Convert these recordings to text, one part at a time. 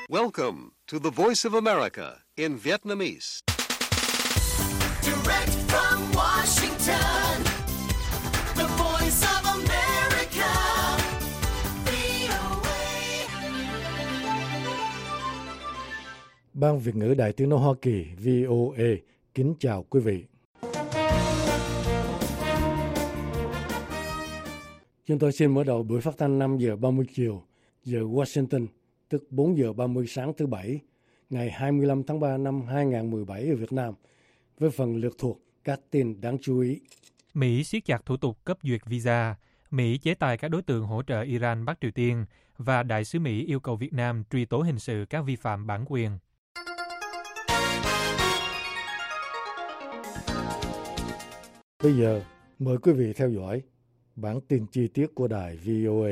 Welcome to the Voice of America in Vietnamese. Direct from Washington, the Voice of America, VOA. Ban Việt ngữ Đài Tiếng nói Hoa Kỳ VOA kính chào quý vị. Chúng tôi xin mở đầu buổi phát thanh 5 giờ 30 chiều giờ Washington, tức 4 giờ 30 sáng thứ Bảy, ngày 25 tháng 3 năm 2017 ở Việt Nam, với phần lược thuộc các tin đáng chú ý. Mỹ siết chặt thủ tục cấp duyệt visa. Mỹ chế tài các đối tượng hỗ trợ Iran Bắc Triều Tiên và Đại sứ Mỹ yêu cầu Việt Nam truy tố hình sự các vi phạm bản quyền. Bây giờ, mời quý vị theo dõi bản tin chi tiết của đài VOA.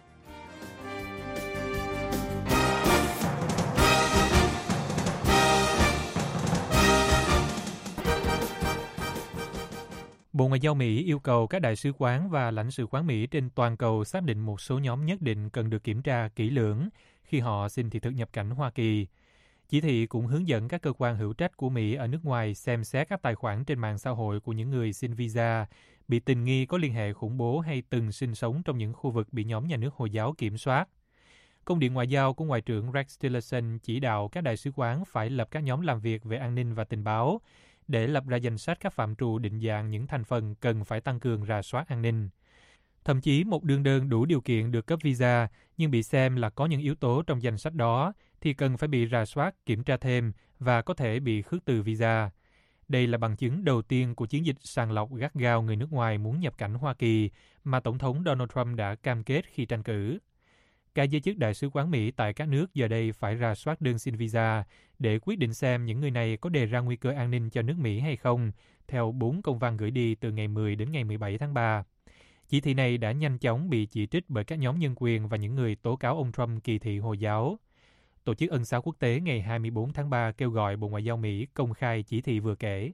Bộ Ngoại giao Mỹ yêu cầu các đại sứ quán và lãnh sự quán Mỹ trên toàn cầu xác định một số nhóm nhất định cần được kiểm tra kỹ lưỡng khi họ xin thị thực nhập cảnh Hoa Kỳ. Chỉ thị cũng hướng dẫn các cơ quan hữu trách của Mỹ ở nước ngoài xem xét các tài khoản trên mạng xã hội của những người xin visa bị tình nghi có liên hệ khủng bố hay từng sinh sống trong những khu vực bị nhóm nhà nước Hồi giáo kiểm soát. Công điện ngoại giao của Ngoại trưởng Rex Tillerson chỉ đạo các đại sứ quán phải lập các nhóm làm việc về an ninh và tình báo để lập ra danh sách các phạm trù định dạng những thành phần cần phải tăng cường rà soát an ninh. Thậm chí một đương đơn đủ điều kiện được cấp visa nhưng bị xem là có những yếu tố trong danh sách đó thì cần phải bị rà soát, kiểm tra thêm và có thể bị khước từ visa. Đây là bằng chứng đầu tiên của chiến dịch sàng lọc gắt gao người nước ngoài muốn nhập cảnh Hoa Kỳ mà Tổng thống Donald Trump đã cam kết khi tranh cử. Các giới chức đại sứ quán Mỹ tại các nước giờ đây phải rà soát đơn xin visa để quyết định xem những người này có đề ra nguy cơ an ninh cho nước Mỹ hay không, theo 4 công văn gửi đi từ ngày 10 đến ngày 17 tháng 3. Chỉ thị này đã nhanh chóng bị chỉ trích bởi các nhóm nhân quyền và những người tố cáo ông Trump kỳ thị Hồi giáo. Tổ chức Ân xá Quốc tế ngày 24 tháng 3 kêu gọi Bộ Ngoại giao Mỹ công khai chỉ thị vừa kể.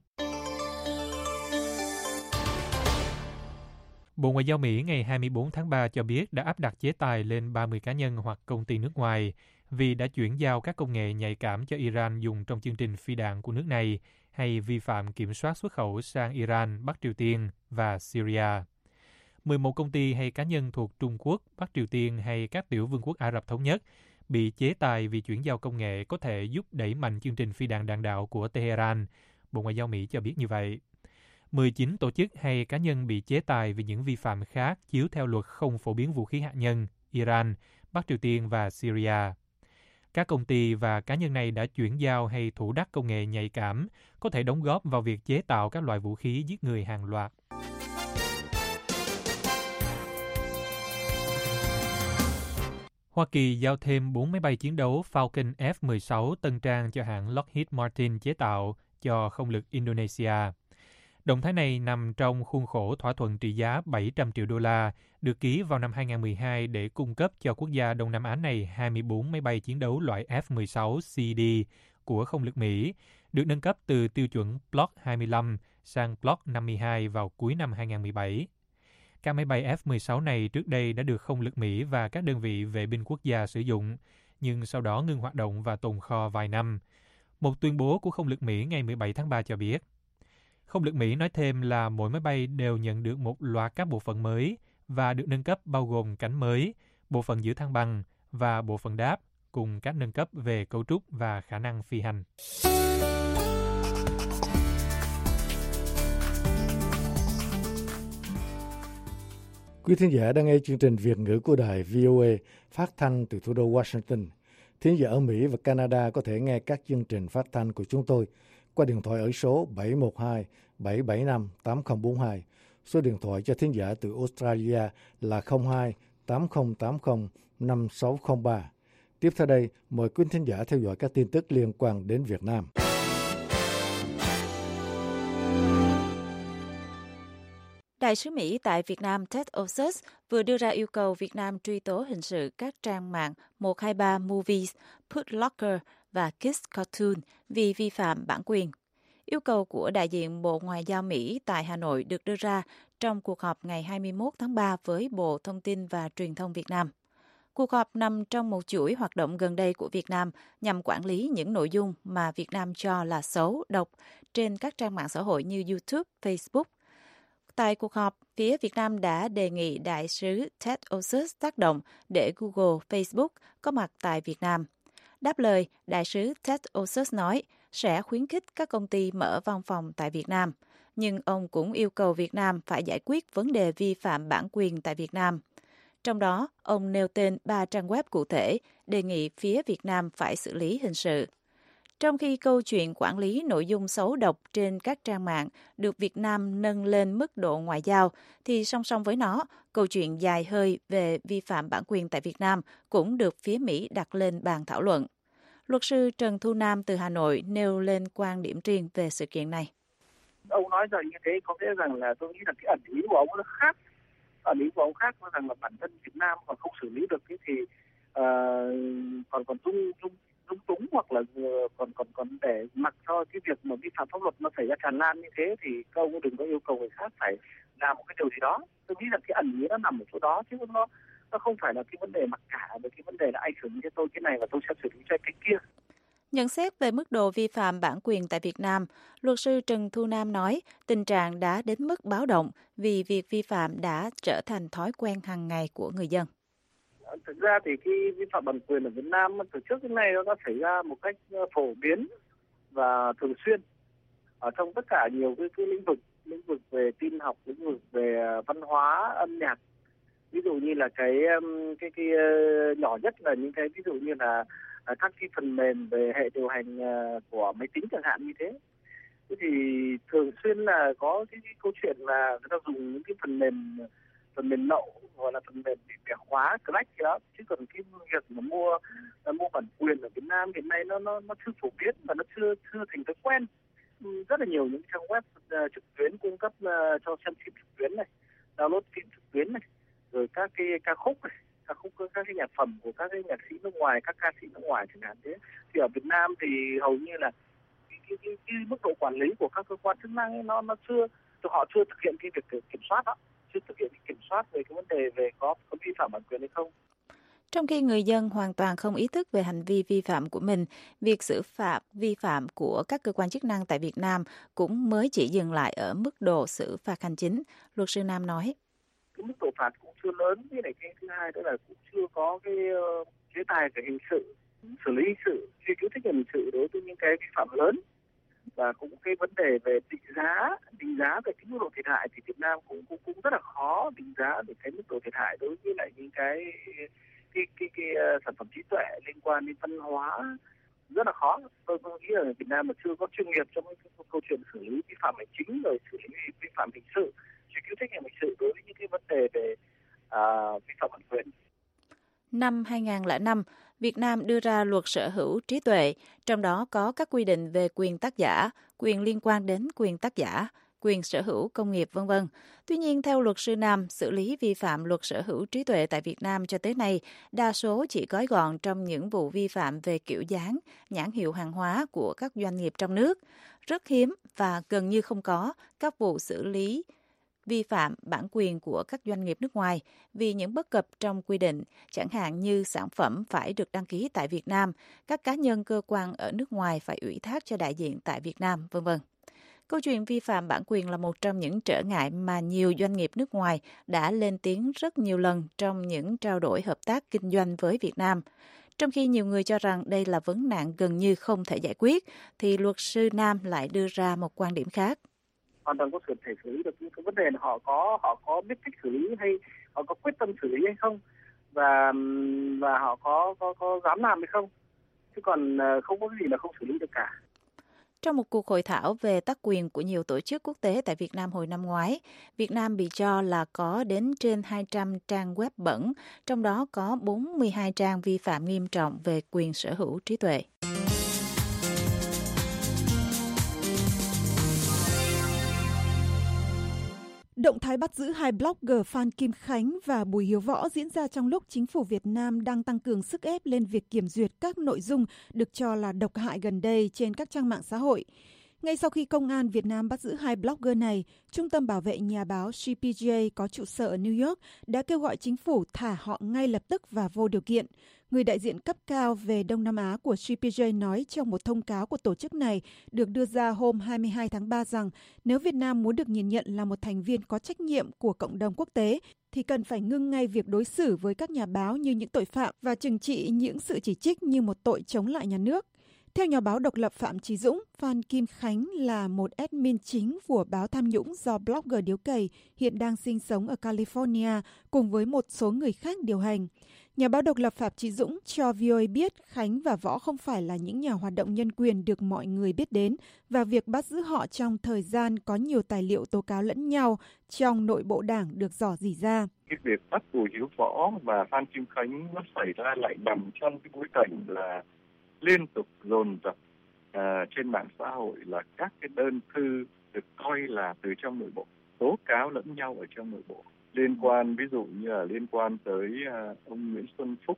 Bộ Ngoại giao Mỹ ngày 24 tháng 3 cho biết đã áp đặt chế tài lên 30 cá nhân hoặc công ty nước ngoài vì đã chuyển giao các công nghệ nhạy cảm cho Iran dùng trong chương trình phi đạn của nước này hay vi phạm kiểm soát xuất khẩu sang Iran, Bắc Triều Tiên và Syria. 11 công ty hay cá nhân thuộc Trung Quốc, Bắc Triều Tiên hay các tiểu vương quốc Ả Rập Thống Nhất bị chế tài vì chuyển giao công nghệ có thể giúp đẩy mạnh chương trình phi đạn đạn đạo của Tehran, Bộ Ngoại giao Mỹ cho biết như vậy. 19 tổ chức hay cá nhân bị chế tài vì những vi phạm khác chiếu theo luật không phổ biến vũ khí hạt nhân, Iran, Bắc Triều Tiên và Syria. Các công ty và cá nhân này đã chuyển giao hay thủ đắc công nghệ nhạy cảm có thể đóng góp vào việc chế tạo các loại vũ khí giết người hàng loạt. Hoa Kỳ giao thêm 4 máy bay chiến đấu Falcon F-16 tân trang cho hãng Lockheed Martin chế tạo cho không lực Indonesia. Động thái này nằm trong khuôn khổ thỏa thuận trị giá 700 triệu đô la được ký vào năm 2012 để cung cấp cho quốc gia Đông Nam Á này 24 máy bay chiến đấu loại F-16 CD của không lực Mỹ, được nâng cấp từ tiêu chuẩn Block 25 sang Block 52 vào cuối năm 2017. Các máy bay F-16 này trước đây đã được không lực Mỹ và các đơn vị vệ binh quốc gia sử dụng, nhưng sau đó ngưng hoạt động và tồn kho vài năm. Một tuyên bố của không lực Mỹ ngày 17 tháng 3 cho biết. Không lực Mỹ nói thêm là mỗi máy bay đều nhận được một loạt các bộ phận mới và được nâng cấp bao gồm cánh mới, bộ phận giữ thăng bằng và bộ phận đáp, cùng các nâng cấp về cấu trúc và khả năng phi hành. Quý thính giả đang nghe chương trình Việt ngữ của đài VOA phát thanh từ thủ đô Washington. Thính giả ở Mỹ và Canada có thể nghe các chương trình phát thanh của chúng tôi qua điện thoại ở số 712-775-8042. Số điện thoại cho thính giả từ Australia là 02-8080-5603. Tiếp theo đây, mời quý thính giả theo dõi các tin tức liên quan đến Việt Nam. Đại sứ Mỹ tại Việt Nam Ted Osius vừa đưa ra yêu cầu Việt Nam truy tố hình sự các trang mạng 123 Movies, Put Locker và Kids Cartoon vì vi phạm bản quyền. Yêu cầu của đại diện Bộ Ngoại giao Mỹ tại Hà Nội được đưa ra trong cuộc họp ngày 21 tháng 3 với Bộ Thông tin và Truyền thông Việt Nam. Cuộc họp nằm trong một chuỗi hoạt động gần đây của Việt Nam nhằm quản lý những nội dung mà Việt Nam cho là xấu, độc trên các trang mạng xã hội như YouTube, Facebook. Tại cuộc họp, phía Việt Nam đã đề nghị đại sứ Ted Osius tác động để Google, Facebook có mặt tại Việt Nam. Đáp lời, đại sứ Ted Osius nói sẽ khuyến khích các công ty mở văn phòng tại Việt Nam, nhưng ông cũng yêu cầu Việt Nam phải giải quyết vấn đề vi phạm bản quyền tại Việt Nam. Trong đó, ông nêu tên 3 trang web cụ thể, đề nghị phía Việt Nam phải xử lý hình sự. Trong khi câu chuyện quản lý nội dung xấu độc trên các trang mạng được Việt Nam nâng lên mức độ ngoại giao, thì song song với nó, câu chuyện dài hơi về vi phạm bản quyền tại Việt Nam cũng được phía Mỹ đặt lên bàn thảo luận. Luật sư Trần Thu Nam từ Hà Nội nêu lên quan điểm riêng về sự kiện này. Ông nói rằng như thế có nghĩa rằng là tôi nghĩ là cái ẩn ý của ông nó khác. Ẩn ý của ông khác là rằng là bản thân Việt Nam còn không xử lý được thì còn dung túng hoặc là còn để mặc cho cái việc mà vi phạm pháp luật nó xảy ra tràn lan như thế thì các ông đừng có yêu cầu người khác phải làm một cái điều gì đó. Tôi nghĩ là cái ẩn ý nó nằm ở chỗ đó chứ nó không phải là cái vấn đề mặc cả, về cái vấn đề là anh xử lý cho tôi cái này và tôi sẽ xử lý cho cái kia. Nhận xét về mức độ vi phạm bản quyền tại Việt Nam, luật sư Trần Thu Nam nói tình trạng đã đến mức báo động vì việc vi phạm đã trở thành thói quen hàng ngày của người dân. Thực ra thì cái vi phạm bản quyền ở Việt Nam từ trước đến nay nó đã xảy ra một cách phổ biến và thường xuyên ở trong tất cả nhiều cái lĩnh vực về tin học, lĩnh vực về văn hóa, âm nhạc. Ví dụ như là cái nhỏ nhất là những cái ví dụ như là các cái phần mềm về hệ điều hành của máy tính chẳng hạn như thế. Thế thì thường xuyên là có cái câu chuyện là người ta dùng những cái phần mềm lậu gọi là phần mềm bị bẻ khóa, crack đó. Chứ còn cái việc mà mua bản quyền ở Việt Nam hiện nay nó chưa phổ biến và nó chưa thành thói quen. Rất là nhiều những trang web trực tuyến cung cấp cho xem phim trực tuyến này, download phim trực tuyến này, rồi các cái ca khúc này, các cái nhạc phẩm của các cái nhạc sĩ nước ngoài, các ca sĩ nước ngoài chẳng hạn thế. Thì ở Việt Nam thì hầu như là cái mức độ quản lý của các cơ quan chức năng ấy, họ chưa thực hiện cái việc kiểm soát đó, chưa thực hiện kiểm soát về cái vấn đề về có vi phạm bản quyền hay không. Trong khi người dân hoàn toàn không ý thức về hành vi vi phạm của mình, việc xử phạt vi phạm của các cơ quan chức năng tại Việt Nam cũng mới chỉ dừng lại ở mức độ xử phạt hành chính, luật sư Nam nói. Cái mức độ phạt cũng chưa lớn, với lại cái thứ hai đó là cũng chưa có cái chế tài về hình sự, xử lý hình sự, truy cứu trách nhiệm hình sự đối với những cái vi phạm lớn. Và cũng cái vấn đề về định giá về cái mức độ thiệt hại thì Việt Nam cũng rất là khó định giá về cái mức độ thiệt hại đối với lại những cái sản phẩm trí tuệ liên quan đến văn hóa, rất là khó. Tôi nghĩ là Việt Nam mà chưa có chuyên nghiệp trong cái câu chuyện xử lý vi phạm hành chính rồi xử lý vi phạm hình sự, truy cứu trách nhiệm hình sự đối với những cái vấn đề về vi phạm bản quyền. Năm 2005, Việt Nam đưa ra luật sở hữu trí tuệ, trong đó có các quy định về quyền tác giả, quyền liên quan đến quyền tác giả, quyền sở hữu công nghiệp v.v. Tuy nhiên, theo luật sư Nam, xử lý vi phạm luật sở hữu trí tuệ tại Việt Nam cho tới nay, đa số chỉ gói gọn trong những vụ vi phạm về kiểu dáng, nhãn hiệu hàng hóa của các doanh nghiệp trong nước. Rất hiếm và gần như không có các vụ xử lý vi phạm bản quyền của các doanh nghiệp nước ngoài vì những bất cập trong quy định, chẳng hạn như sản phẩm phải được đăng ký tại Việt Nam, các cá nhân cơ quan ở nước ngoài phải ủy thác cho đại diện tại Việt Nam, v.v. Câu chuyện vi phạm bản quyền là một trong những trở ngại mà nhiều doanh nghiệp nước ngoài đã lên tiếng rất nhiều lần trong những trao đổi hợp tác kinh doanh với Việt Nam. Trong khi nhiều người cho rằng đây là vấn nạn gần như không thể giải quyết, thì luật sư Nam lại đưa ra một quan điểm khác. Hoàn toàn có thể xử lý được những cái vấn đề là họ có biết cách xử lý hay họ có quyết tâm xử lý hay không và họ có dám làm hay không, chứ còn không có gì là không xử lý được cả. Trong một cuộc hội thảo về tác quyền của nhiều tổ chức quốc tế tại Việt Nam hồi năm ngoái, Việt Nam bị cho là có đến trên 200 trang web bẩn, trong đó có 42 trang vi phạm nghiêm trọng về quyền sở hữu trí tuệ. Động thái bắt giữ hai blogger Phan Kim Khánh và Bùi Hiếu Võ diễn ra trong lúc chính phủ Việt Nam đang tăng cường sức ép lên việc kiểm duyệt các nội dung được cho là độc hại gần đây trên các trang mạng xã hội. Ngay sau khi Công an Việt Nam bắt giữ hai blogger này, Trung tâm Bảo vệ Nhà báo CPJ có trụ sở ở New York đã kêu gọi chính phủ thả họ ngay lập tức và vô điều kiện. Người đại diện cấp cao về Đông Nam Á của CPJ nói trong một thông cáo của tổ chức này được đưa ra hôm 22 tháng 3 rằng nếu Việt Nam muốn được nhìn nhận là một thành viên có trách nhiệm của cộng đồng quốc tế, thì cần phải ngưng ngay việc đối xử với các nhà báo như những tội phạm và trừng trị những sự chỉ trích như một tội chống lại nhà nước. Theo nhà báo độc lập Phạm Chí Dũng, Phan Kim Khánh là một admin chính của báo tham nhũng do blogger điếu cày hiện đang sinh sống ở California cùng với một số người khác điều hành. Nhà báo độc lập Phạm Chí Dũng cho VOA biết Khánh và Võ không phải là những nhà hoạt động nhân quyền được mọi người biết đến và việc bắt giữ họ trong thời gian có nhiều tài liệu tố cáo lẫn nhau trong nội bộ đảng được rò rỉ ra. Cái việc bắt Bùi Hiếu Võ và Phan Kim Khánh nó xảy ra lại nằm trong cái bối cảnh là liên tục dồn dập trên mạng xã hội là các cái đơn thư được coi là từ trong nội bộ, tố cáo lẫn nhau ở trong nội bộ. Liên quan ví dụ như là liên quan tới ông Nguyễn Xuân Phúc,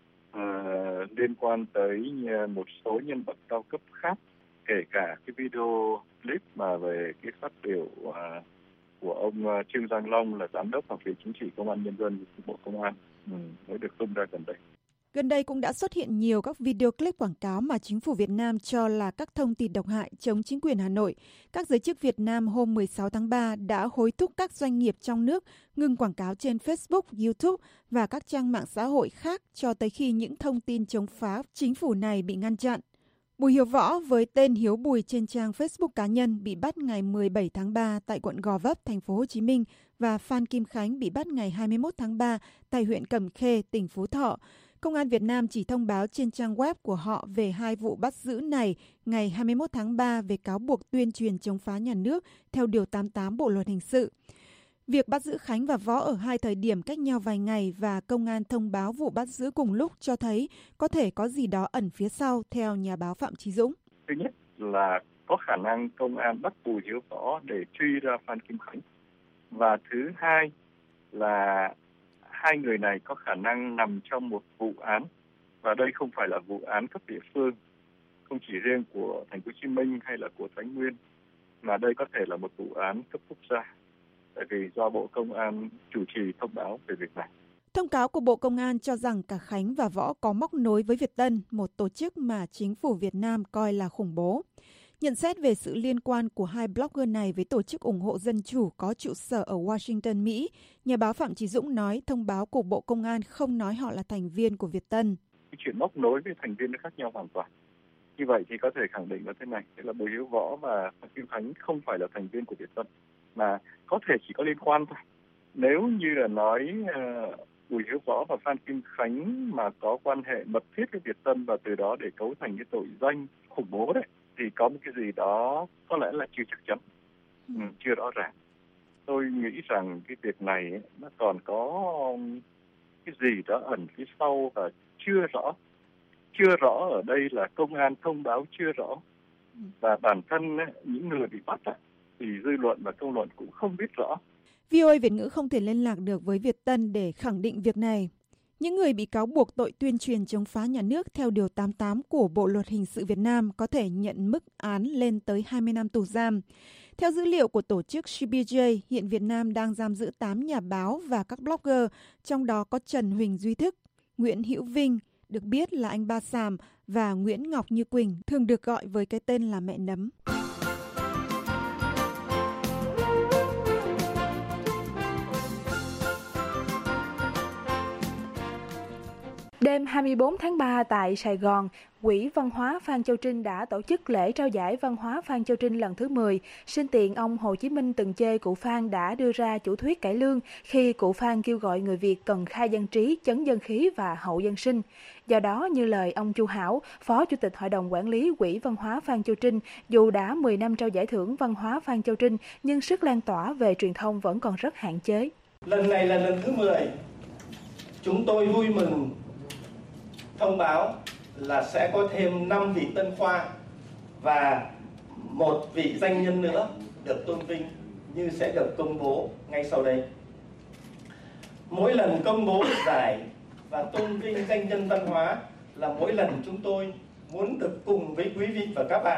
liên quan tới một số nhân vật cao cấp khác, kể cả cái video clip mà về cái phát biểu của ông Trương Giang Long là giám đốc Học viện Chính trị Công an Nhân dân của Bộ Công an mới được tung ra gần đây. Gần đây cũng đã xuất hiện nhiều các video clip quảng cáo mà chính phủ Việt Nam cho là các thông tin độc hại chống chính quyền Hà Nội. Các giới chức Việt Nam hôm 16 tháng 3 đã hối thúc các doanh nghiệp trong nước ngừng quảng cáo trên Facebook, YouTube và các trang mạng xã hội khác cho tới khi những thông tin chống phá chính phủ này bị ngăn chặn. Bùi Hiếu Võ với tên Hiếu Bùi trên trang Facebook cá nhân bị bắt ngày 17 tháng 3 tại quận Gò Vấp, thành phố Hồ Chí Minh và Phan Kim Khánh bị bắt ngày 21 tháng 3 tại huyện Cẩm Khê, tỉnh Phú Thọ. Công an Việt Nam chỉ thông báo trên trang web của họ về hai vụ bắt giữ này ngày 21 tháng 3 về cáo buộc tuyên truyền chống phá nhà nước theo Điều 88 Bộ Luật Hình sự. Việc bắt giữ Khánh và Võ ở hai thời điểm cách nhau vài ngày và công an thông báo vụ bắt giữ cùng lúc cho thấy có thể có gì đó ẩn phía sau, theo nhà báo Phạm Chí Dũng. Thứ nhất là có khả năng công an bắt Bùi Hiếu Võ để truy ra Phan Kim Khánh. Và thứ hai là hai người này có khả năng nằm trong một vụ án, và đây không phải là vụ án cấp địa phương, không chỉ riêng của Thành phố Hồ Chí Minh hay là của Thái Nguyên, mà đây có thể là một vụ án cấp quốc gia, tại vì do Bộ Công an chủ trì thông báo về việc này. Thông cáo của Bộ Công an cho rằng cả Khánh và Võ có móc nối với Việt Tân, một tổ chức mà chính phủ Việt Nam coi là khủng bố. Nhận xét về sự liên quan của hai blogger này với tổ chức ủng hộ dân chủ có trụ sở ở Washington, Mỹ, nhà báo Phạm Chí Dũng nói thông báo của Bộ Công an không nói họ là thành viên của Việt Tân. Cái chuyện móc nối với thành viên nó khác nhau hoàn toàn. Như vậy thì có thể khẳng định là thế này, tức là Bùi Hiếu Võ và Phan Kim Khánh không phải là thành viên của Việt Tân, mà có thể chỉ có liên quan thôi. Nếu như là nói Bùi Hiếu Võ và Phan Kim Khánh mà có quan hệ mật thiết với Việt Tân và từ đó để cấu thành cái tội danh khủng bố đấy, thì có một cái gì đó có lẽ là chưa chắc chắn, chưa rõ ràng. Tôi nghĩ rằng cái việc này ấy, nó còn có cái gì đó ẩn phía sau và chưa rõ. Chưa rõ ở đây là công an thông báo chưa rõ. Và bản thân ấy, những người bị bắt ấy, thì dư luận và công luận cũng không biết rõ. VOA Việt ngữ không thể liên lạc được với Việt Tân để khẳng định việc này. Những người bị cáo buộc tội tuyên truyền chống phá nhà nước theo Điều 88 của Bộ Luật Hình sự Việt Nam có thể nhận mức án lên tới 20 năm tù giam. Theo dữ liệu của tổ chức CPJ, hiện Việt Nam đang giam giữ 8 nhà báo và các blogger, trong đó có Trần Huỳnh Duy Thức, Nguyễn Hữu Vinh, được biết là anh Ba Sàm, và Nguyễn Ngọc Như Quỳnh, thường được gọi với cái tên là Mẹ Nấm. Đêm 24 tháng 3 tại Sài Gòn, Quỹ Văn hóa Phan Châu Trinh đã tổ chức lễ trao giải Văn hóa Phan Châu Trinh lần thứ 10. Sinh tiện ông Hồ Chí Minh từng chê cụ Phan đã đưa ra chủ thuyết cải lương khi cụ Phan kêu gọi người Việt cần khai dân trí, chấn dân khí và hậu dân sinh. Do đó, như lời ông Chu Hảo, Phó Chủ tịch Hội đồng Quản lý Quỹ Văn hóa Phan Châu Trinh, dù đã 10 năm trao giải thưởng Văn hóa Phan Châu Trinh, nhưng sức lan tỏa về truyền thông vẫn còn rất hạn chế. Lần này là lần thứ 10. Chúng tôi vui mừng thông báo là sẽ có thêm 5 vị tân khoa và một vị danh nhân nữa được tôn vinh như sẽ được công bố ngay sau đây. Mỗi lần công bố giải và tôn vinh danh nhân văn hóa là mỗi lần chúng tôi muốn được cùng với quý vị và các bạn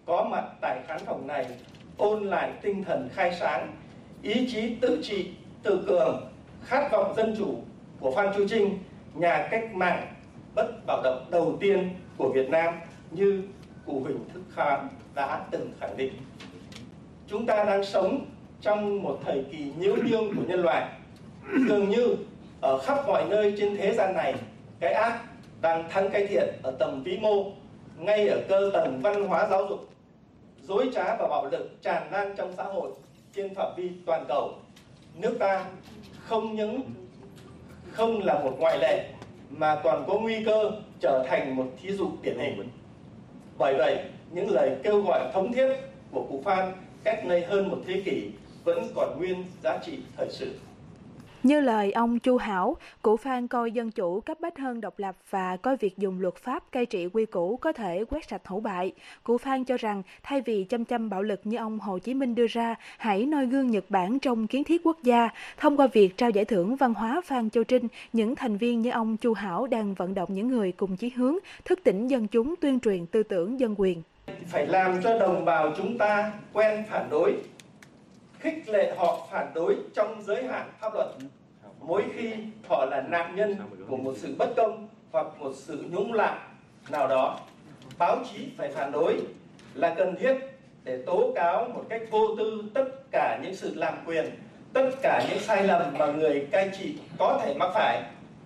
có mặt tại khán phòng này ôn lại tinh thần khai sáng, ý chí tự trị, tự cường, khát vọng dân chủ của Phan Chu Trinh, nhà cách mạng bất bạo động đầu tiên của Việt Nam như cụ Huỳnh Thúc Kháng đã từng khẳng định. Chúng ta đang sống trong một thời kỳ nhiễu nhương của nhân loại. Dường như ở khắp mọi nơi trên thế gian này, cái ác đang thắng cái thiện ở tầm vĩ mô, ngay ở cơ tầng văn hóa giáo dục. Dối trá và bạo lực tràn lan trong xã hội trên phạm vi toàn cầu. Nước ta không những không là một ngoại lệ mà còn có nguy cơ trở thành một thí dụ điển hình. Bởi vậy, những lời kêu gọi thống thiết của cụ Phan cách đây hơn một thế kỷ vẫn còn nguyên giá trị thời sự. Như lời ông Chu Hảo, cụ Phan coi dân chủ cấp bách hơn độc lập và coi việc dùng luật pháp cai trị quy củ có thể quét sạch hủ bại. Cụ Phan cho rằng thay vì chăm bạo lực như ông Hồ Chí Minh đưa ra, hãy noi gương Nhật Bản trong kiến thiết quốc gia. Thông qua việc trao giải thưởng văn hóa Phan Châu Trinh, những thành viên như ông Chu Hảo đang vận động những người cùng chí hướng, thức tỉnh dân chúng tuyên truyền tư tưởng dân quyền. Phải làm cho đồng bào chúng ta quen phản đối, khích lệ họ phản đối trong giới hạn pháp luật. Mỗi khi họ là nạn nhân của một sự bất công hoặc một sự nhũng lạc nào đó, báo chí phải phản đối là cần thiết để tố cáo một cách vô tư tất cả những sự làm quyền, tất cả những sai lầm mà người cai trị có thể mắc phải.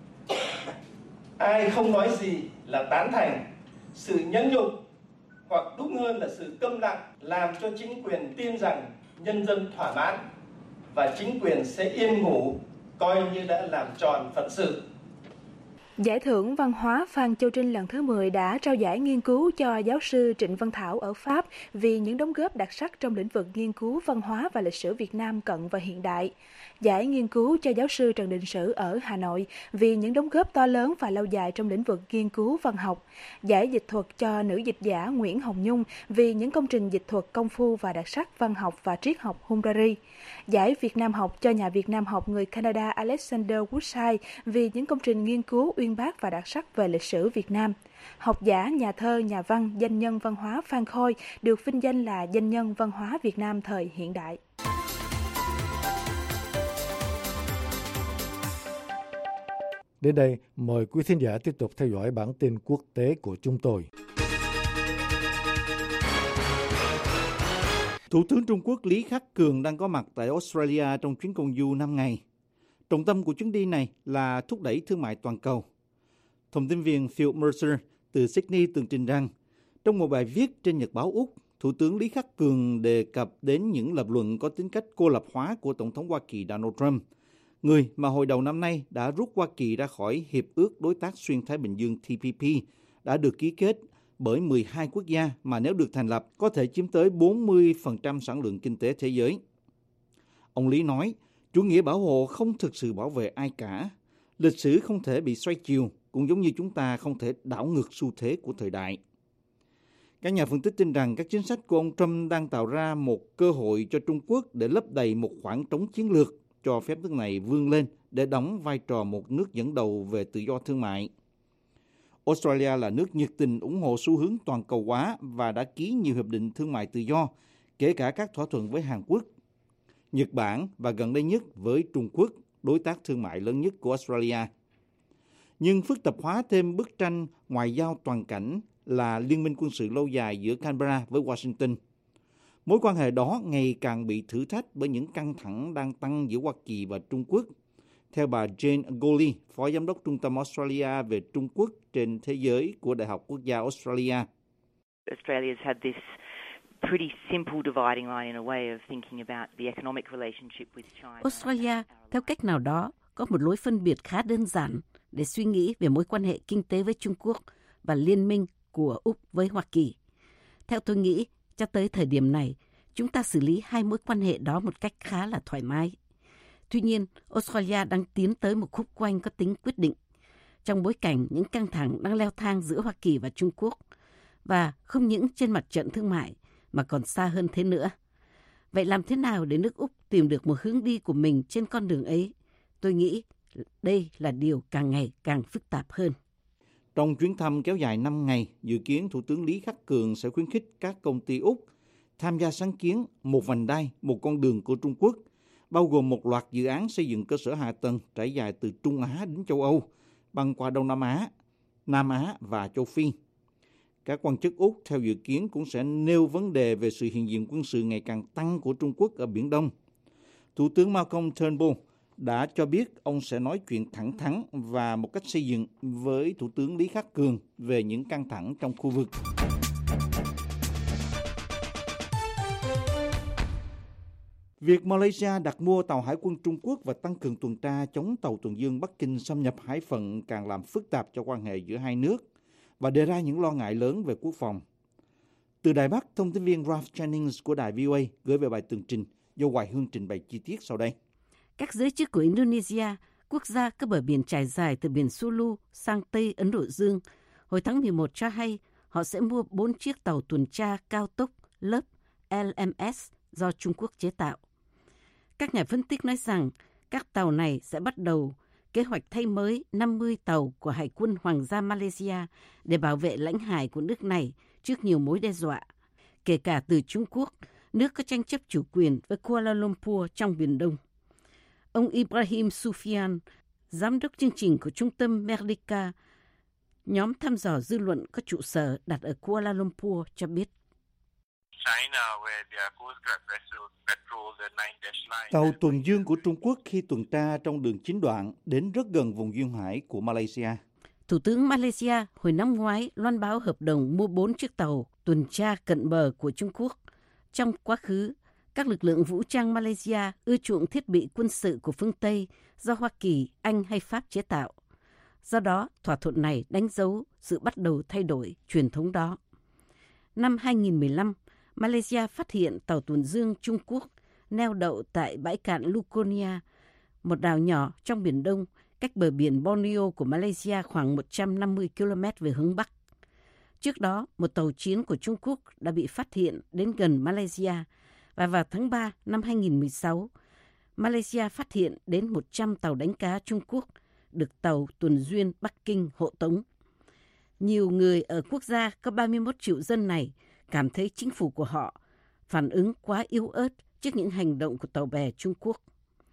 Ai không nói gì là tán thành, sự nhẫn nhục hoặc đúng hơn là sự câm lặng làm cho chính quyền tin rằng nhân dân thỏa mãn và chính quyền sẽ yên ngủ coi như đã làm tròn phận sự. Giải thưởng văn hóa Phan Châu Trinh lần thứ 10 đã trao giải nghiên cứu cho giáo sư Trịnh Văn Thảo ở Pháp vì những đóng góp đặc sắc trong lĩnh vực nghiên cứu văn hóa và lịch sử Việt Nam cận và hiện đại. Giải nghiên cứu cho giáo sư Trần Đình Sử ở Hà Nội vì những đóng góp to lớn và lâu dài trong lĩnh vực nghiên cứu văn học. Giải dịch thuật cho nữ dịch giả Nguyễn Hồng Nhung vì những công trình dịch thuật công phu và đặc sắc văn học và triết học Hungary. Giải Việt Nam học cho nhà Việt Nam học người Canada Alexander Woodside vì những công trình nghiên cứu uyên bác và đặc sắc về lịch sử Việt Nam. Học giả, nhà thơ, nhà văn, danh nhân văn hóa Phan Khôi được vinh danh là danh nhân văn hóa Việt Nam thời hiện đại. Đến đây, mời quý thính giả tiếp tục theo dõi bản tin quốc tế của chúng tôi. Thủ tướng Trung Quốc Lý Khắc Cường đang có mặt tại Australia trong chuyến công du 5 ngày. Trọng tâm của chuyến đi này là thúc đẩy thương mại toàn cầu. Thông tin viên Phil Mercer từ Sydney tường trình rằng, trong một bài viết trên Nhật báo Úc, Thủ tướng Lý Khắc Cường đề cập đến những lập luận có tính cách cô lập hóa của Tổng thống Hoa Kỳ Donald Trump, người mà hồi đầu năm nay đã rút Hoa Kỳ ra khỏi Hiệp ước Đối tác Xuyên Thái Bình Dương TPP, đã được ký kết bởi 12 quốc gia mà nếu được thành lập có thể chiếm tới 40% sản lượng kinh tế thế giới. Ông Lý nói, chủ nghĩa bảo hộ không thực sự bảo vệ ai cả. Lịch sử không thể bị xoay chiều, cũng giống như chúng ta không thể đảo ngược xu thế của thời đại. Các nhà phân tích tin rằng các chính sách của ông Trump đang tạo ra một cơ hội cho Trung Quốc để lấp đầy một khoảng trống chiến lược, cho phép nước này vươn lên để đóng vai trò một nước dẫn đầu về tự do thương mại. Australia là nước nhiệt tình ủng hộ xu hướng toàn cầu hóa và đã ký nhiều hiệp định thương mại tự do, kể cả các thỏa thuận với Hàn Quốc, Nhật Bản và gần đây nhất với Trung Quốc, đối tác thương mại lớn nhất của Australia. Nhưng phức tạp hóa thêm bức tranh ngoại giao toàn cảnh là liên minh quân sự lâu dài giữa Canberra với Washington. Mối quan hệ đó ngày càng bị thử thách bởi những căng thẳng đang tăng giữa Hoa Kỳ và Trung Quốc. Theo bà Jane Goley, Phó Giám đốc Trung tâm Australia về Trung Quốc trên thế giới của Đại học Quốc gia Australia. Australia's had this pretty simple dividing line in a way of thinking about the economic relationship with China. Australia, theo cách nào đó, có một lối phân biệt khá đơn giản để suy nghĩ về mối quan hệ kinh tế với Trung Quốc và liên minh của Úc với Hoa Kỳ. Theo tôi nghĩ, cho tới thời điểm này, chúng ta xử lý hai mối quan hệ đó một cách khá là thoải mái. Tuy nhiên, Australia đang tiến tới một khúc quanh có tính quyết định, trong bối cảnh những căng thẳng đang leo thang giữa Hoa Kỳ và Trung Quốc, và không những trên mặt trận thương mại, mà còn xa hơn thế nữa. Vậy làm thế nào để nước Úc tìm được một hướng đi của mình trên con đường ấy? Tôi nghĩ đây là điều càng ngày càng phức tạp hơn. Trong chuyến thăm kéo dài 5 ngày, dự kiến Thủ tướng Lý Khắc Cường sẽ khuyến khích các công ty Úc tham gia sáng kiến một vành đai, một con đường của Trung Quốc, bao gồm một loạt dự án xây dựng cơ sở hạ tầng trải dài từ Trung Á đến châu Âu, băng qua Đông Nam Á, Nam Á và châu Phi. Các quan chức Úc theo dự kiến cũng sẽ nêu vấn đề về sự hiện diện quân sự ngày càng tăng của Trung Quốc ở Biển Đông. Thủ tướng Malcolm Turnbull đã cho biết ông sẽ nói chuyện thẳng thắn và một cách xây dựng với Thủ tướng Lý Khắc Cường về những căng thẳng trong khu vực. Việc Malaysia đặt mua tàu hải quân Trung Quốc và tăng cường tuần tra chống tàu tuần dương Bắc Kinh xâm nhập hải phận càng làm phức tạp cho quan hệ giữa hai nước và đề ra những lo ngại lớn về quốc phòng. Từ Đài Bắc, thông tin viên Ralph Jennings của đài VOA gửi về bài tường trình do Hoài Hương trình bày chi tiết sau đây. Các giới chức của Indonesia, quốc gia có bờ biển trải dài từ biển Sulu sang Tây Ấn Độ Dương, hồi tháng 11 cho hay họ sẽ mua 4 chiếc tàu tuần tra cao tốc lớp LMS do Trung Quốc chế tạo. Các nhà phân tích nói rằng các tàu này sẽ bắt đầu kế hoạch thay mới 50 tàu của Hải quân Hoàng gia Malaysia để bảo vệ lãnh hải của nước này trước nhiều mối đe dọa, kể cả từ Trung Quốc, nước có tranh chấp chủ quyền với Kuala Lumpur trong Biển Đông. Ông Ibrahim Sufian, giám đốc chương trình của trung tâm Merdeka, nhóm thăm dò dư luận có trụ sở đặt ở Kuala Lumpur, cho biết. Tàu tuần dương của Trung Quốc khi tuần tra trong đường 9 đoạn đến rất gần vùng duyên hải của Malaysia. Thủ tướng Malaysia hồi năm ngoái loan báo hợp đồng mua 4 chiếc tàu tuần tra cận bờ của Trung Quốc. Trong quá khứ, các lực lượng vũ trang Malaysia ưa chuộng thiết bị quân sự của phương Tây do Hoa Kỳ, Anh hay Pháp chế tạo. Do đó, thỏa thuận này đánh dấu sự bắt đầu thay đổi truyền thống đó. Năm 2015, Malaysia phát hiện tàu tuần dương Trung Quốc neo đậu tại bãi cạn Luconia, một đảo nhỏ trong Biển Đông, cách bờ biển Borneo của Malaysia khoảng 150 km về hướng Bắc. Trước đó, một tàu chiến của Trung Quốc đã bị phát hiện đến gần Malaysia, và vào tháng 3 năm 2016, Malaysia phát hiện đến 100 tàu đánh cá Trung Quốc được tàu tuần duyên Bắc Kinh hộ tống. Nhiều người ở quốc gia có 31 triệu dân này cảm thấy chính phủ của họ phản ứng quá yếu ớt trước những hành động của tàu bè Trung Quốc.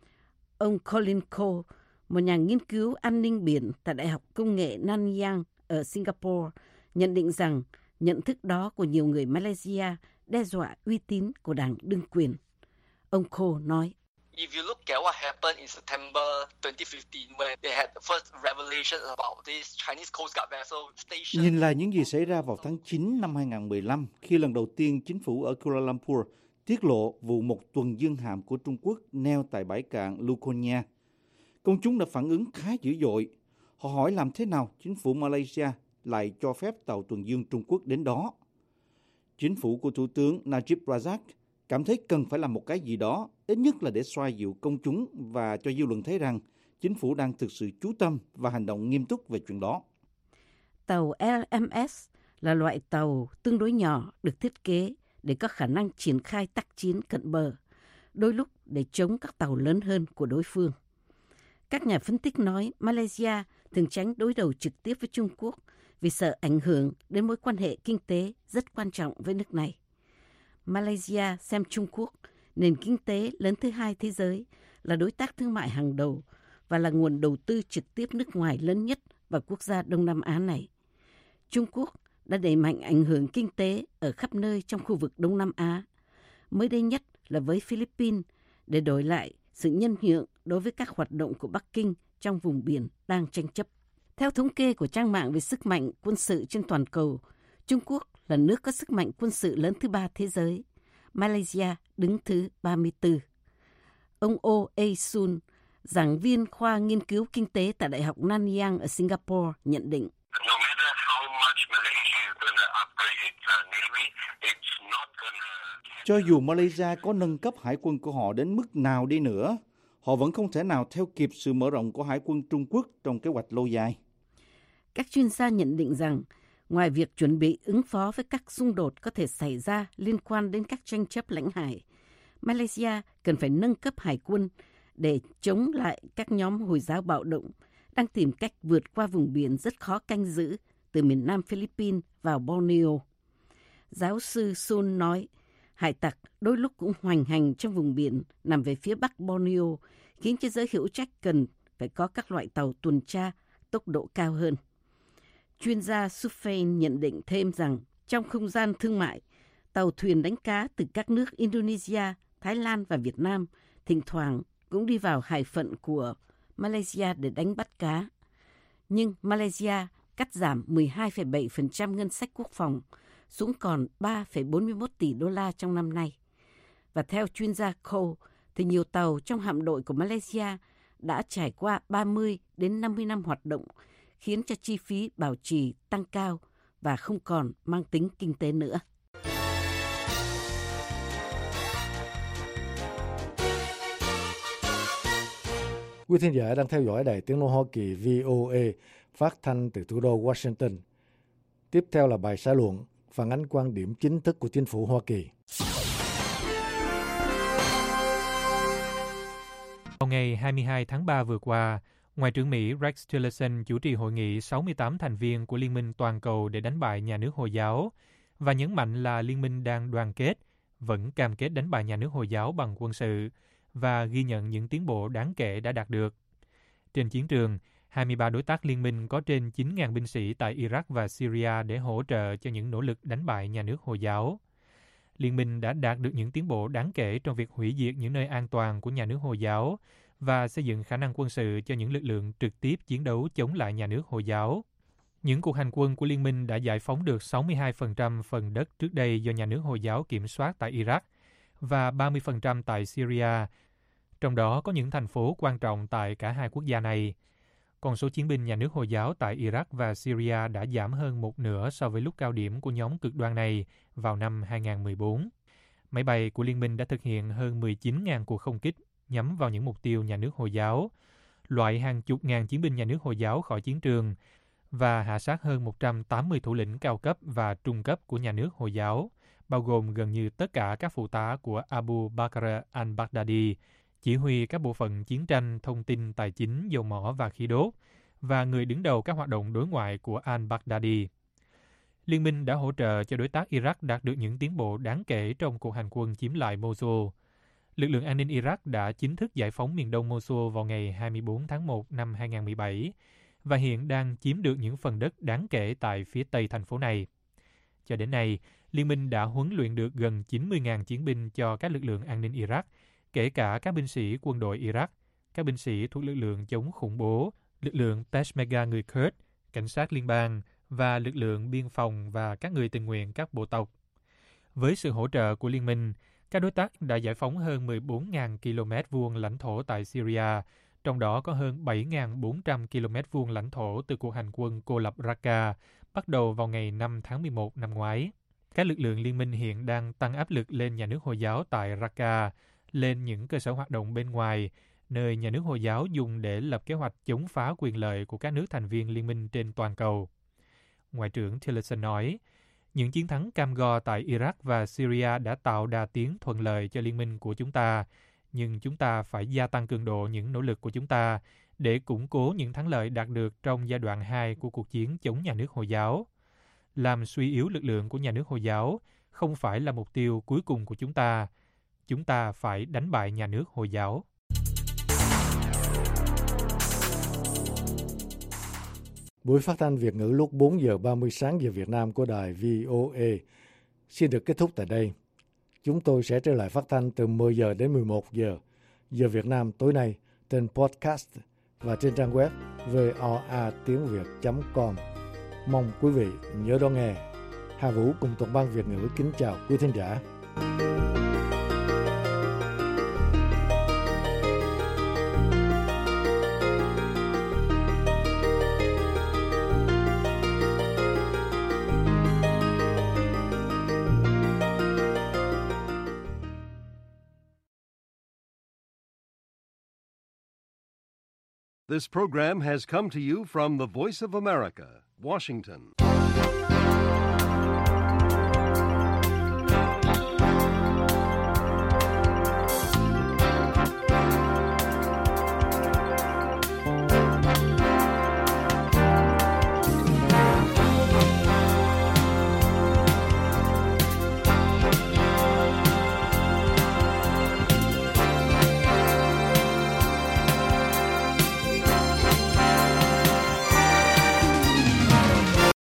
Ông Colin Cole, một nhà nghiên cứu an ninh biển tại Đại học Công nghệ Nanyang ở Singapore, nhận định rằng nhận thức đó của nhiều người Malaysia đe dọa uy tín của đảng đương quyền. Ông Cole nói, If you look at what happened in September 2015 when they had the first revelation about this Chinese Coast Guard vessel station. Nhìn lại những gì xảy ra vào tháng 9 năm 2015 khi lần đầu tiên chính phủ ở Kuala Lumpur tiết lộ vụ một tuần dương hạm của Trung Quốc neo tại bãi cạn Luconia. Công chúng đã phản ứng khá dữ dội. Họ hỏi làm thế nào chính phủ Malaysia lại cho phép tàu tuần dương Trung Quốc đến đó. Chính phủ của Thủ tướng Najib Razak cảm thấy cần phải làm một cái gì đó, ít nhất là để xoa dịu công chúng và cho dư luận thấy rằng chính phủ đang thực sự chú tâm và hành động nghiêm túc về chuyện đó. Tàu LMS là loại tàu tương đối nhỏ được thiết kế để có khả năng triển khai tác chiến cận bờ, đôi lúc để chống các tàu lớn hơn của đối phương. Các nhà phân tích nói Malaysia thường tránh đối đầu trực tiếp với Trung Quốc vì sợ ảnh hưởng đến mối quan hệ kinh tế rất quan trọng với nước này. Malaysia xem Trung Quốc, nền kinh tế lớn thứ hai thế giới, là đối tác thương mại hàng đầu và là nguồn đầu tư trực tiếp nước ngoài lớn nhất vào quốc gia Đông Nam Á này. Trung Quốc đã đẩy mạnh ảnh hưởng kinh tế ở khắp nơi trong khu vực Đông Nam Á, mới đây nhất là với Philippines, để đổi lại sự nhân nhượng đối với các hoạt động của Bắc Kinh trong vùng biển đang tranh chấp. Theo thống kê của trang mạng về sức mạnh quân sự trên toàn cầu, Trung Quốc là nước có sức mạnh quân sự lớn thứ 3 thế giới. Malaysia đứng thứ 34. Ông Oh A-sun, giảng viên khoa nghiên cứu kinh tế tại Đại học Nanyang ở Singapore, nhận định. Cho dù Malaysia có nâng cấp hải quân của họ đến mức nào đi nữa, họ vẫn không thể nào theo kịp sự mở rộng của hải quân Trung Quốc trong kế hoạch lâu dài. Các chuyên gia nhận định rằng, ngoài việc chuẩn bị ứng phó với các xung đột có thể xảy ra liên quan đến các tranh chấp lãnh hải, Malaysia cần phải nâng cấp hải quân để chống lại các nhóm Hồi giáo bạo động, đang tìm cách vượt qua vùng biển rất khó canh giữ từ miền nam Philippines vào Borneo. Giáo sư Sun nói, hải tặc đôi lúc cũng hoành hành trong vùng biển nằm về phía bắc Borneo, khiến cho giới hữu trách cần phải có các loại tàu tuần tra tốc độ cao hơn. Chuyên gia Sufain nhận định thêm rằng trong không gian thương mại, tàu thuyền đánh cá từ các nước Indonesia, Thái Lan và Việt Nam thỉnh thoảng cũng đi vào hải phận của Malaysia để đánh bắt cá. Nhưng Malaysia cắt giảm 12,7% ngân sách quốc phòng xuống còn 3,41 tỷ đô la trong năm nay. Và theo chuyên gia Cole, thì nhiều tàu trong hạm đội của Malaysia đã trải qua 30 đến 50 năm hoạt động, khiến cho chi phí bảo trì tăng cao và không còn mang tính kinh tế nữa. Quý thính giả đang theo dõi Đài Tiếng nói Hoa Kỳ VOA phát thanh từ thủ đô Washington. Tiếp theo là bài xã luận phản ánh quan điểm chính thức của chính phủ Hoa Kỳ. Vào ngày 22 tháng 3 vừa qua, Ngoại trưởng Mỹ Rex Tillerson chủ trì hội nghị 68 thành viên của Liên minh Toàn cầu để đánh bại nhà nước Hồi giáo và nhấn mạnh là Liên minh đang đoàn kết, vẫn cam kết đánh bại nhà nước Hồi giáo bằng quân sự và ghi nhận những tiến bộ đáng kể đã đạt được. Trên chiến trường, 23 đối tác liên minh có trên 9.000 binh sĩ tại Iraq và Syria để hỗ trợ cho những nỗ lực đánh bại nhà nước Hồi giáo. Liên minh đã đạt được những tiến bộ đáng kể trong việc hủy diệt những nơi an toàn của nhà nước Hồi giáo và xây dựng khả năng quân sự cho những lực lượng trực tiếp chiến đấu chống lại nhà nước Hồi giáo. Những cuộc hành quân của Liên minh đã giải phóng được 62% phần đất trước đây do nhà nước Hồi giáo kiểm soát tại Iraq và 30% tại Syria, trong đó có những thành phố quan trọng tại cả hai quốc gia này. Còn số chiến binh nhà nước Hồi giáo tại Iraq và Syria đã giảm hơn một nửa so với lúc cao điểm của nhóm cực đoan này vào năm 2014. Máy bay của Liên minh đã thực hiện hơn 19.000 cuộc không kích nhắm vào những mục tiêu nhà nước Hồi giáo, loại hàng chục ngàn chiến binh nhà nước Hồi giáo khỏi chiến trường và hạ sát hơn 180 thủ lĩnh cao cấp và trung cấp của nhà nước Hồi giáo, bao gồm gần như tất cả các phụ tá của Abu Bakr al-Baghdadi, chỉ huy các bộ phận chiến tranh, thông tin, tài chính, dầu mỏ và khí đốt, và người đứng đầu các hoạt động đối ngoại của al-Baghdadi. Liên minh đã hỗ trợ cho đối tác Iraq đạt được những tiến bộ đáng kể trong cuộc hành quân chiếm lại Mosul. Lực lượng an ninh Iraq đã chính thức giải phóng miền đông Mosul vào ngày 24 tháng 1 năm 2017 và hiện đang chiếm được những phần đất đáng kể tại phía tây thành phố này. Cho đến nay, Liên minh đã huấn luyện được gần 90.000 chiến binh cho các lực lượng an ninh Iraq, kể cả các binh sĩ quân đội Iraq, các binh sĩ thuộc lực lượng chống khủng bố, lực lượng Peshmerga người Kurd, cảnh sát liên bang và lực lượng biên phòng và các người tình nguyện các bộ tộc. Với sự hỗ trợ của Liên minh, các đối tác đã giải phóng hơn 14.000 km vuông lãnh thổ tại Syria, trong đó có hơn 7.400 km vuông lãnh thổ từ cuộc hành quân cô lập Raqqa bắt đầu vào ngày 5 tháng 11 năm ngoái. Các lực lượng liên minh hiện đang tăng áp lực lên nhà nước Hồi giáo tại Raqqa, lên những cơ sở hoạt động bên ngoài, nơi nhà nước Hồi giáo dùng để lập kế hoạch chống phá quyền lợi của các nước thành viên liên minh trên toàn cầu. Ngoại trưởng Tillerson nói, những chiến thắng cam go tại Iraq và Syria đã tạo đà tiến thuận lợi cho liên minh của chúng ta, nhưng chúng ta phải gia tăng cường độ những nỗ lực của chúng ta để củng cố những thắng lợi đạt được trong giai đoạn 2 của cuộc chiến chống nhà nước Hồi giáo. Làm suy yếu lực lượng của nhà nước Hồi giáo không phải là mục tiêu cuối cùng của chúng ta. Chúng ta phải đánh bại nhà nước Hồi giáo. Buổi phát thanh Việt ngữ lúc 4 giờ 30 sáng giờ Việt Nam của đài VOA xin được kết thúc tại đây. Chúng tôi sẽ trở lại phát thanh từ 10 giờ đến 11 giờ giờ Việt Nam tối nay trên podcast và trên trang web voatiengviet.com. Mong quý vị nhớ đón nghe. Hà Vũ cùng toàn ban Việt ngữ kính chào quý thính giả. This program has come to you from the Voice of America, Washington.